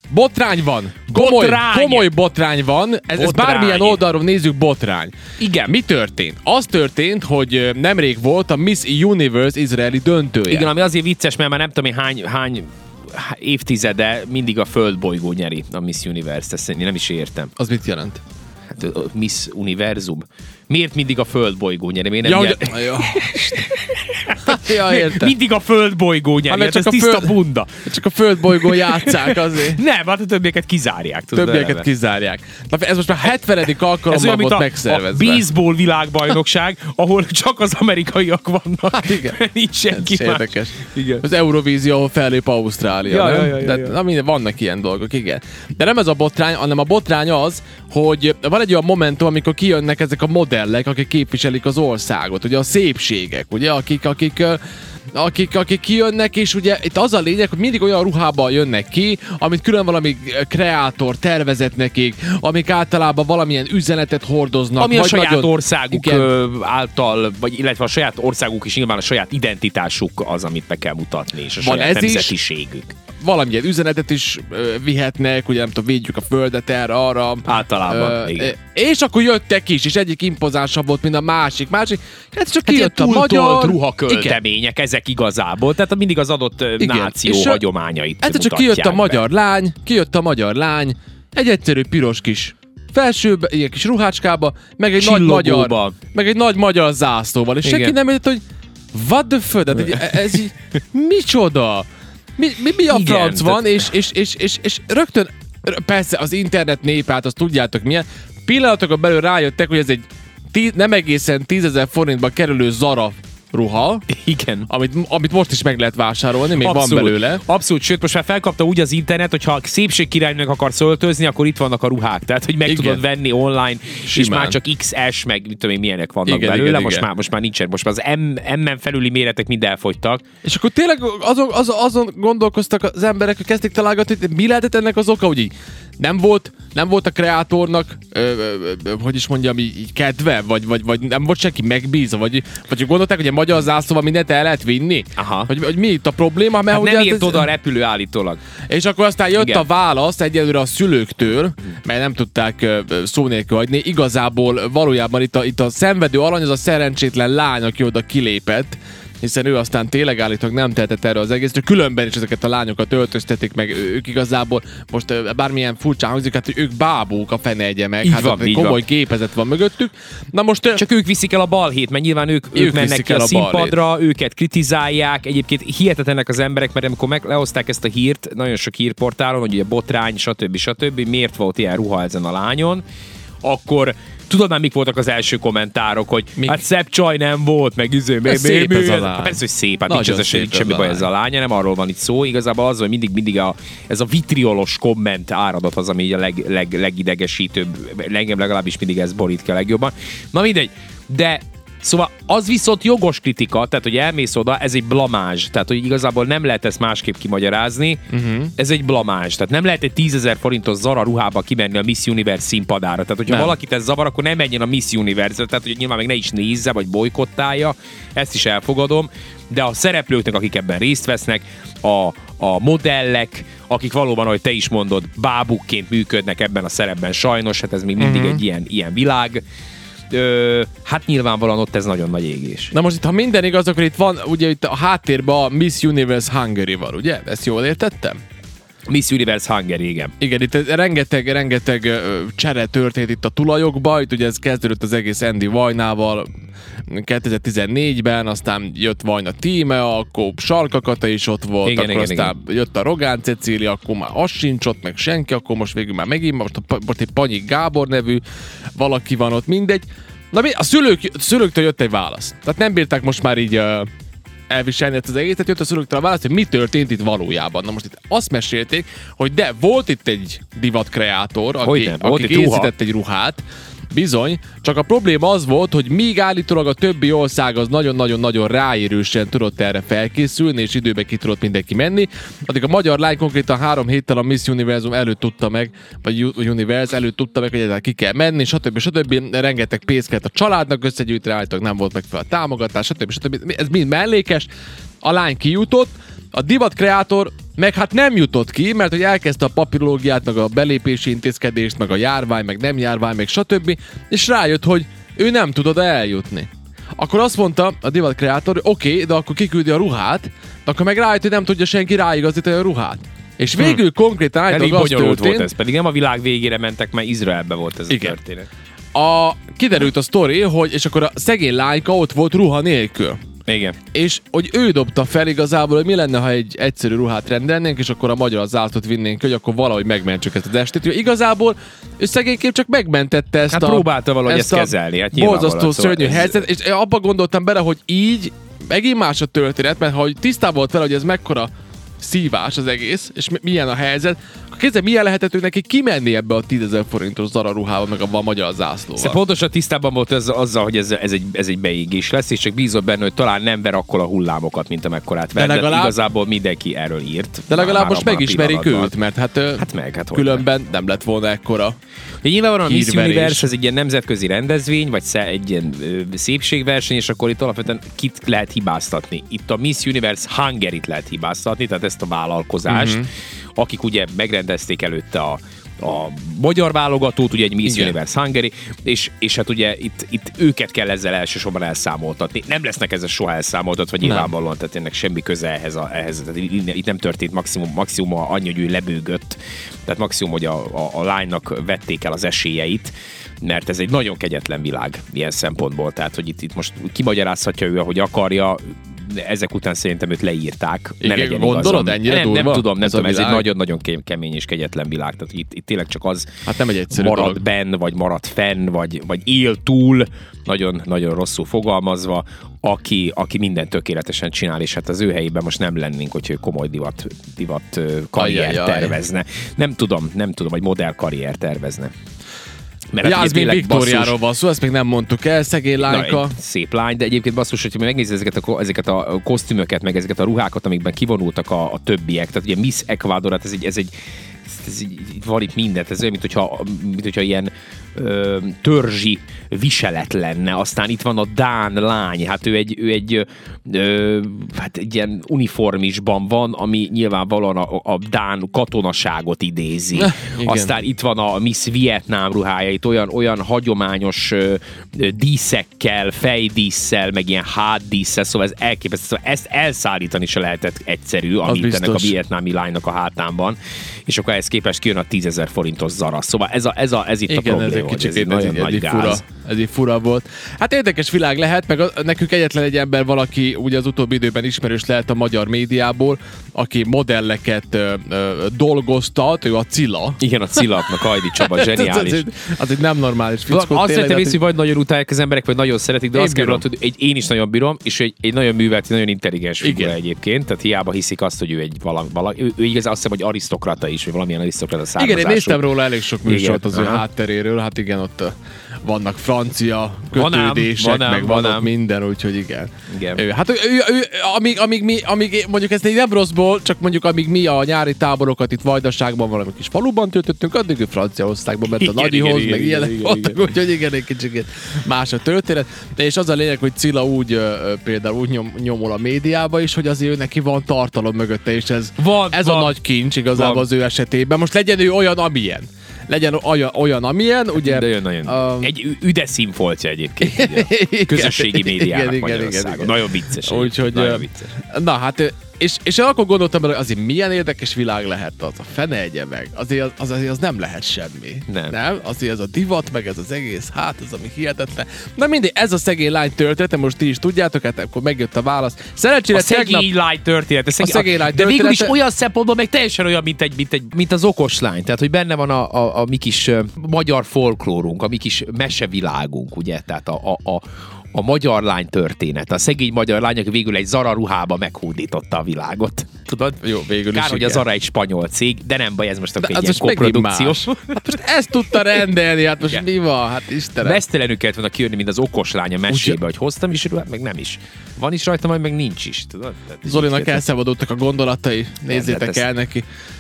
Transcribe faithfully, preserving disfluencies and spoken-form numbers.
Botrány van. Komoly botrány, komoly botrány van. Ez, botrány. ez bármilyen oldalról nézzük, botrány. Igen. Mi történt? Az történt, hogy nemrég volt a Miss Universe izraeli döntője. Igen, ami azért vicces, mert már nem tudom én hány, hány évtizede mindig a földbolygó nyeri a Miss Universe-t. Ezt én nem is értem. Az mit jelent? Hát a Miss Univerzum. Miért mindig a földbolygó nyeri? Miért nem ja, nyer... hogy... ja. ja, értem. Mindig a földbolygó nyeri, hát ez a tiszta föld... bunda. Csak a földbolygón játsszák azért. Nem, hát a többieket kizárják. Többieket kizárják. Na, ez most már hetvenedik alkalommal volt a, megszervezve. a baseball világbajnokság, ahol csak az amerikaiak vannak. Hát igen. Nincs senki ez más. Érdekes. Igen. Az Eurovízió, ahol fellép Ausztrália. Ja, nem? ja, ja, De, ja. na, minden, vannak ilyen dolgok, igen. De nem ez a botrány, hanem a botrány az, hogy van egy olyan momentum, amikor kijönnek ezek a modellek, akik képviselik az országot, ugye a szépségek, ugye, akik, akik Akik, akik kijönnek, és ugye itt az a lényeg, hogy mindig olyan ruhában jönnek ki, amit külön valami kreátor tervezett nekik, amik általában valamilyen üzenetet hordoznak. Ami a saját nagyon, országuk igen. által, vagy illetve a saját országuk is nyilván a saját identitásuk az, amit be kell mutatni, és a van saját ez nemzetiségük. Is, valamilyen üzenetet is ö, vihetnek, ugye nem tudom, védjük a földet erre, arra. Általában, ö, igen. És akkor jöttek is, és egyik impozánsabb volt, mint a másik, másik. Hát csak hát kijött a magyar... ruhaköltemények, igen. Ezek igazából, tehát mindig az adott igen. náció és hagyományait hát mutatják csak kijött a be. magyar lány, kijött a magyar lány, egy egyszerű piros kis felsőbe, ilyen kis ruhácskába, meg egy nagy magyar, meg egy nagy magyar zászlóval, és igen. senki nem értett, hogy what the fuck, hát ez így, micsoda? Mi, mi, mi a igen, franc van, tehát... és, és, és, és, és rögtön, persze az internet népát, azt tudjátok milyen, pillanatokon belül rájöttek, hogy ez egy tí, nem egészen tízezer forintba kerülő Zara ruha, igen. Amit, amit most is meg lehet vásárolni, még abszolút, van belőle. Abszolút, sőt, most már felkapta úgy az internet, hogy ha szépségkirálynőnek akarsz öltözni, akkor itt vannak a ruhák. Tehát, hogy meg igen. tudod venni online, simán. És már csak iksz es, meg mit tudom én, milyenek vannak igen, belőle. Igen, most, igen. Már, most már nincsen. Most már az M, M-en felüli méretek mind elfogytak. És akkor tényleg azon, azon, azon gondolkoztak az emberek, hogy kezdték találgatni, hogy mi lehetett ennek az oka, hogy így nem volt, nem volt a kreátornak, ö, ö, ö, hogy is mondjam, így, így kedve, vagy, vagy, vagy nem volt senki megbízva, vagy, vagy gondolták, hogy a magyar zászlóval mindent el lehet vinni? Aha. Hogy, hogy mi itt a probléma? Mert hát nem ért ez... oda a repülő állítólag. És akkor aztán jött igen. a válasz egyelőre a szülőktől, mert nem tudták szó nélkül hagyni. Igazából valójában itt a, itt a szenvedő alany, az a szerencsétlen lány, aki oda kilépett, hiszen ő aztán tényleg állítólag nem tehetett erre az egészre. Különben is ezeket a lányokat öltöztetik meg, ők igazából most bármilyen furcsán hangzik, hát ők bábúk, a fene egye meg. Így hát van, így komoly van. gépezet van mögöttük. Na most, csak ők viszik el a balhét, mert nyilván ők, ők, ők mennek ki a, a színpadra, balhét. Őket kritizálják. Egyébként hihetetlenek az emberek, mert amikor meg lehozták ezt a hírt, nagyon sok hírportálon, hogy ugye botrány, stb. stb. Miért volt ilyen ruha ezen a lányon, akkor tudod már, mik voltak az első kommentárok, hogy Mik? hát szebb csaj nem volt, meg üző, mi, szép mi, ez mi, a lány. Persze, hogy szép, hát nincs, ez szép nincs semmi baj ez a lány, nem arról van itt szó. Igazából az, hogy mindig, mindig a, ez a vitriolos komment áradat az, ami a leg, leg, legidegesítőbb, engem legalábbis mindig ez borít ki a legjobban. Na mindegy, de szóval az viszont jogos kritika, tehát hogy elmész oda, ez egy blamázs, tehát hogy igazából nem lehet ezt másképp kimagyarázni, uh-huh. ez egy blamázs, tehát nem lehet egy tízezer forintos Zara ruhába kimenni a Miss Universe színpadára, tehát hogyha nem. valakit ez zavar, akkor nem menjen a Miss Universe, tehát hogy nyilván meg ne is nézze, vagy bolykottálja, ezt is elfogadom, de a szereplőknek, akik ebben részt vesznek, a, a modellek, akik valóban, ahogy te is mondod, bábukként működnek ebben a szerepben, sajnos, hát ez még mindig uh-huh. egy ilyen, ilyen világ. Ö, hát nyilvánvalóan ott ez nagyon nagy égés. Na most itt, ha minden igaz, akkor itt van, ugye itt a háttérben a Miss Universe Hungary van, ugye? Ezt jól értettem? Miss Universe Hungary, igen. Igen, itt rengeteg, rengeteg ö, csere történt itt a tulajokba, itt ugye ez kezdődött az egész Andy Vajnával kétezer-tizennégyben, aztán jött Vajna tíme, akkor Sarka Kata is ott volt, igen, akkor igen, aztán igen. jött a Rogán Cecília, akkor már az sincs ott, meg senki, akkor most végül már megint, most, a, most egy Panyi Gábor nevű valaki van ott, mindegy. Na mi, a szülők, a szülőktől jött egy válasz. Tehát nem bírták most már így uh, elviselni ezt az egészet, jött a szülőktől a válasz, hogy mi történt itt valójában. Na most itt azt mesélték, hogy de volt itt egy divatkreátor, aki, nem, aki készített egy ruhát, bizony, csak a probléma az volt, hogy míg állítólag a többi ország az nagyon-nagyon-nagyon ráérősen tudott erre felkészülni, és időben ki tudott mindenki menni, addig a magyar lány konkrétan három héttel a Miss Univerzum előtt tudta meg, vagy Universe előtt tudta meg, hogy ezzel ki kell menni, stb. stb. Rengeteg pénzt kellett a családnak összegyűjteni, állítólag nem volt meg fel a támogatás, stb. stb. Ez mind mellékes. A lány kijutott, a divatkreátor meg hát nem jutott ki, mert hogy elkezdte a papírológiát, meg a belépési intézkedést, meg a járvány, meg nem járvány, meg stb. És rájött, hogy ő nem tud oda eljutni. Akkor azt mondta a divat kreátor, hogy oké, okay, de akkor kiküldi a ruhát, de akkor meg rájött, hogy nem tudja senki ráigazítani a ruhát. És végül hm. konkrétan állítólag az történt... volt ez, pedig nem a világ végére mentek, mert Izraelbe volt ez igen. a történet. A, kiderült a sztori, hogy és akkor a szegény lányka ott volt ruha nélkül. Igen. És hogy ő dobta fel igazából, hogy mi lenne, ha egy egyszerű ruhát rendelnénk, és akkor a magyar zászlót vinnénk, hogy akkor valahogy megmentsük ezt az estét. Hogy igazából ő szegényképp csak megmentette ezt hát a... próbálta valahogy ezt, ezt kezelni. Hát borzasztó szörnyű ez... helyzet, és abba gondoltam bele, hogy így megint más a történet, mert ha tisztában volt vele, hogy ez mekkora szívás az egész, és milyen a helyzet, akkor kézzel milyen lehetett neki kimenni ebbe a tízezer forintos Zara ruhába, meg abban a magyar zászlóval. Szóval pontosan tisztában volt ez, azzal, hogy ez, ez, egy, ez egy beégés lesz, és csak bízott benne, hogy talán nem ver akkor a hullámokat, mint amekkorát ver, de legalább... igazából mindenki erről írt. De legalább most megismerik őt, mert hát, hát, meg, hát különben nem lett volna ekkora. De nyilvánvalóan a Miss Universe ez egy ilyen nemzetközi rendezvény, vagy egy ilyen ö, szépségverseny, és akkor itt alapvetően kit lehet hibáztatni. Itt a Miss Universe Hungary-t lehet hibáztatni, tehát ezt a vállalkozást, uh-huh. akik ugye megrendezték előtte a, a magyar válogatót, ugye egy Miss igen. Universe Hungary, és, és hát ugye itt, itt őket kell ezzel elsősorban elszámoltatni. Nem lesznek ezzel soha elszámoltatva nyilvánvalóan, tehát ennek semmi köze ehhez. A, ehhez tehát itt nem történt maximum, maximum annyi, hogy ő lebőgött, tehát maximum, hogy a, a, a lánynak vették el az esélyeit, mert ez egy nagyon kegyetlen világ ilyen szempontból, tehát hogy itt, itt most kimagyarázhatja ő, ahogy akarja, de ezek után szerintem őt leírták. Igen, ne legyen gondolod igazam. Ennyire nem, durva? Nem tudom, nem ez, tudom, ez egy nagyon-nagyon kemény és kegyetlen világ. Tehát itt, itt tényleg csak az hát nem egy marad dolog. benn, vagy marad fenn, vagy, vagy él túl, nagyon-nagyon rosszul fogalmazva, aki, aki mindent tökéletesen csinál, és hát az ő helyében most nem lennénk, hogyha ő komoly divat, divat karrier tervezne. Nem tudom, nem tudom, hogy modell karrier tervezne. Jászmin Viktóriáról van szó, ezt még nem mondtuk el, szegény lányka. Na, szép lány, de egyébként basszus, hogyha megnézed ezeket a, ezeket a kosztümöket, meg ezeket a ruhákat, amikben kivonultak a, a többiek, tehát ugye Miss Ecuador, hát ez egy, ez egy ez így, van itt mindent, ez olyan, mint hogyha, mint hogyha ilyen ö, törzsi viselet lenne. Aztán itt van a dán lány, hát ő egy, ő egy, ö, hát egy ilyen uniformisban van, ami nyilvánvalóan a, a dán katonaságot idézi. Ne, aztán itt van a Miss Vietnám ruhája, itt olyan, olyan hagyományos ö, díszekkel, fejdísszel, meg ilyen hátdísszel, szóval ez elképesztő. Szóval ezt elszállítani se lehetett egyszerű, amit ennek a vietnámi lánynak a hátán, és akkor ehhez képest kijön a tízezer forintos Zara. Szóval ez, a, ez, a, ez itt igen, a probléma, ez, ez, ez nagyon ez nagy gáz. Fura, ez így fura volt. Hát érdekes világ lehet, meg a, nekünk egyetlen egy ember valaki ugye az utóbbi időben ismerős lehet a magyar médiából, aki modelleket ö, ö, dolgoztat, ő a Cilla. Igen, a Cilla-nak Ajdi Csaba, zseniális. az, az, az egy nem normális fickó. Azt vettem észre, hogy vagy nagyon utálják az emberek, vagy nagyon szeretik, de én azt kell, hogy egy, én is nagyon bírom, és egy, egy nagyon művelti, nagyon intelligens figura egyébként, tehát hiába hiszik azt, hogy ő egy valami, valami ő, ő igazán azt hiszem, hogy arisztokrata is, vagy valamilyen arisztokrata származású. Igen, én néztem róla elég sok műsort az ő hátteréről, hát igen, ott vannak francia kötődések, van ám, meg van, van ott minden, úgyhogy igen. igen. Ő, hát ő, ő, ő, amíg, amíg mi, amíg mondjuk ezt nem rosszból, csak mondjuk amíg mi a nyári táborokat itt Vajdaságban, valami kis faluban töltöttünk, addig ő Franciaországban ment a nagyihoz, meg ilyenek voltak, úgyhogy igen, egy kicsit más a történet. De és az a lényeg, hogy Cilla úgy ö, például úgy nyom, nyomol a médiába is, hogy azért neki van tartalom mögötte, és ez, van, ez van. a nagy kincs igazából van. Az ő esetében. Most legyen ő olyan, amilyen. Legyen olyan, olyan amilyen, ugye... De jön, nagyon. Um, egy üde színfoltja egyébként. Ugye, közösségi médiának igen, Magyarországon. Igen, igen. Nagyon vicces. Úgyhogy, nagyon vicces. Na hát, és, és én akkor gondoltam bele, hogy azért milyen érdekes világ lehet az, a fene egye meg. Azért az, az, azért az nem lehet semmi. Nem. nem. Azért ez a divat, meg ez az egész, hát ez ami hihetetlen. Na mindegy, ez a szegény lány története, most ti is tudjátok, hát akkor megjött a válasz. Szerencsére a szegény tegnap... lány története. Szegény... A szegény lány története. De végül is olyan szempontból meg teljesen olyan, mint, egy, mint, egy, mint az okos lány. Tehát, hogy benne van a, a, a mi kis uh, magyar folklórunk, a mi kis mesevilágunk, ugye? Tehát a, a, a a magyar lány történet. A szegény magyar lány, aki végül egy Zara ruhába meghódította a világot. Tudod? Jó, végül Kár, is hogy igen. a Zara egy spanyol cég, de nem baj, ez most egy ilyen koprodukció. Hát most ezt tudta rendelni, hát most igen. mi van? Hát Istenem. Mesztelenül kellett volna kijönni, mint az okos lány a mesébe, hogy hoztam is ruhát, meg nem is. Van is rajta, majd meg nincs is. Tudod? Zolinak elszabadultak a gondolatai, nézzétek el neki.